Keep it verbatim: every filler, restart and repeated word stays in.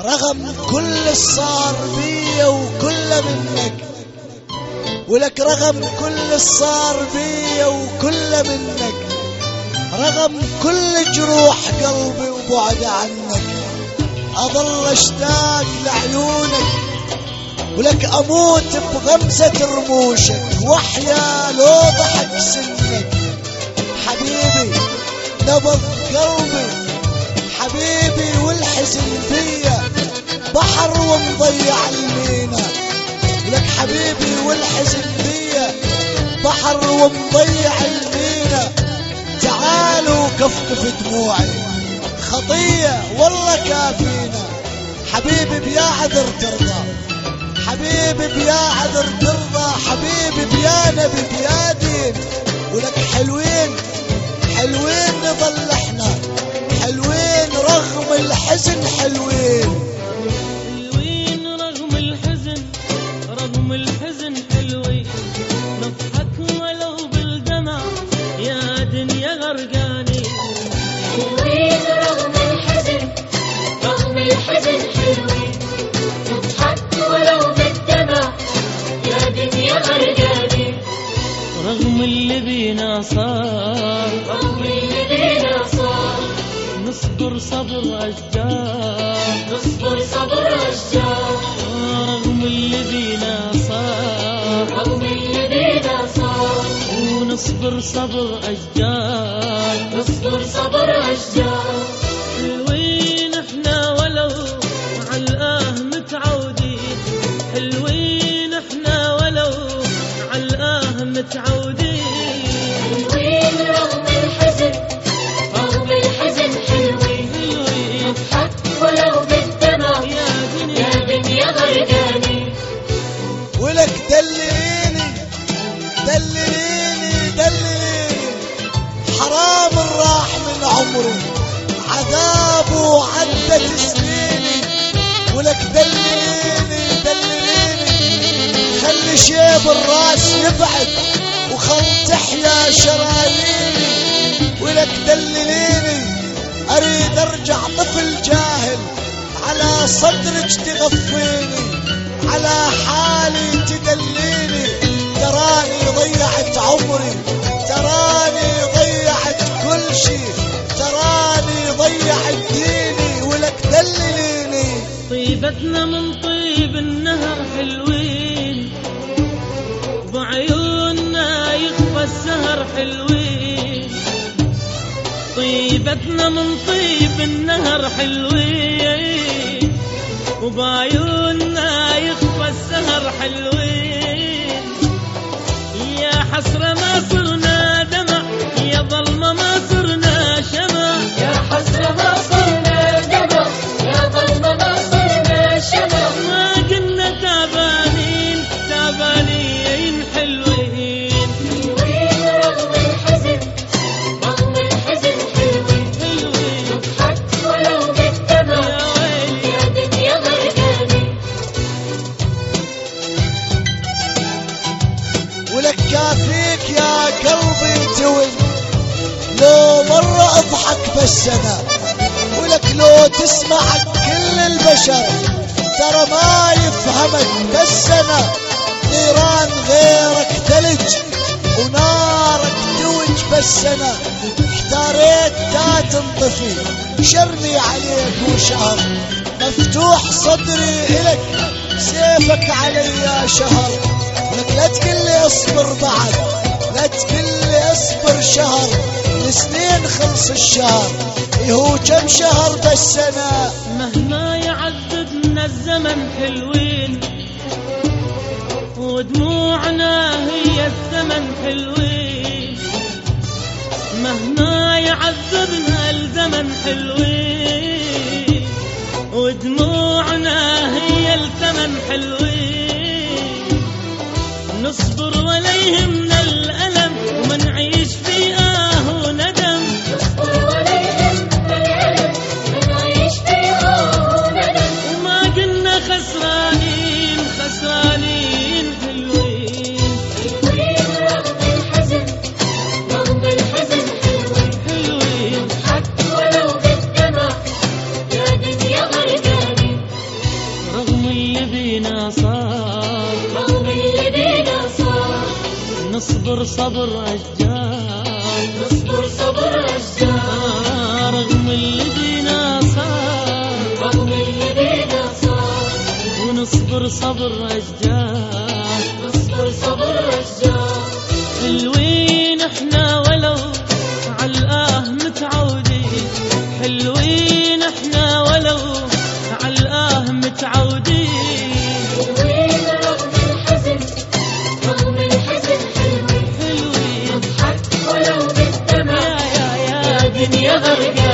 رغم كل الصار بيا وكل منك، ولك رغم كل الصار بيا وكل منك، رغم كل جروح قلبي وبعد عنك، أظل أشتاق لعيونك، ولك أموت بغمزة رموشك، وأحيا لو ضحك سنك. حبيبي نبض قلبي، حبيبي والحزن بيا بحر ومضيع المينا، لك حبيبي والحزن بيا بحر ومضيع المينا. تعالوا كفكف دموعي خطية والله كافينا، حبيبي بيا عذر ترضى، حبيبي بيا عذر ترضى، حبيبي بيا نبي بيا دين. ولك حلوين حلوين نظل احنا، حلوين رغم الحزن، حلوين حلوين رغم الحزن، رغم الحزن حلوين. نضحك ولو بالدمع يا دنيا غرقاني. حلوين رغم الحزن، رغم الحزن حلوين. نضحك ولو بالدمع يا دنيا غرقاني. رغم اللي بينا صار، رغم اللي بينا صار. نصبر صبر أشجار، نصبر صبر أشجار. رغم اللي بينا صار، رغم اللي بينا صار. ونصبر صبر أشجار، نصبر صبر أشجار. حلوين احنا ولو عالآه متعودين، حلوين احنا ولو عالآه متعودين. حلوين رغم الحزن، رغم الحزن حلوين. حلوين نضحك ولو بالدمع يا دنيا يا دنيا غرقاني. ولك دلليني دلليني دلليني، حرام راح من عمري عذاب وعدت سنيني. ولك دلليني دلليني، خلي شيب الراس يبعد وخل تحيا شراييني. ولك دلليني اريد ارجع طفل جاهل، على صدرك تغفيني، على حالي تدليني. تراني ضيعت عمري، تراني ضيعت كل شي، تراني ضيعت ديني. ولك دلليني. طيبتنا من طيب النهر حلوين، بعيوننا يخفى السهر حلوين. طيبتنا من طيب النهر حلوين، وبعيوننا يخفى السهر حلوين. يا حسرة ما صرنا دمع، يا ظلمة ما صرنا شمع. يا حسرة ما صرنا دمع، يا ظلمة ما صرنا شمع. ما قلنا تعبانين تعبانين حلوين. حلوين رغم الحزن، رغم الحزن حلوين. حلوين نضحك ولو بالدمع يا ويلي يا دنيا غرقاني. ولك كافيك يا قلبي توي، لو مرة اضحك بس انا، ولك لو تسمعك كل البشر ترى ما يفهمك بس انا. نيران غيرك ثلج ونارك توج بس انا، احتاريت تا تنطفي شرمي عليك وشهر، مفتوح صدري إلك سيفك علي شهر. لك لا تقلي اصبر بعد، لا تقلي اصبر شهر، السنين خلص الشهر، هو كم شهر بس انا. مهما يعذبنا الزمن حلوين، ودموعنا هي الثمن حلوين. مهما يعذبنا الزمن حلوين، ودموعنا هي الثمن حلوين. نصبر ولا يهمنا الألم، وما نعيش في آه وندم. نصبر ولا يهمنا الألم، ونعيش في آه وندم. وما قلنا خسرانين خسرانين حلوين. حلوين رغم الحزن، رغم الحزن حلوين. حلوين نضحك ولو بالدمع صبر أشجار، نصبر صبر أشجار، رغم اللي بينا صار، رغم اللي بينا صار، ونصبر صبر أشجار، نصبر صبر أشجار. حلوين احنا ولو عالآه متعودين، حلوين احنا ولو عالآه متعودين، حلوين رغم الحزن، رغم الحزن حلوين، حلوين نضحك ولو بالدمع، يا يا يا يا دنيا غرقانة.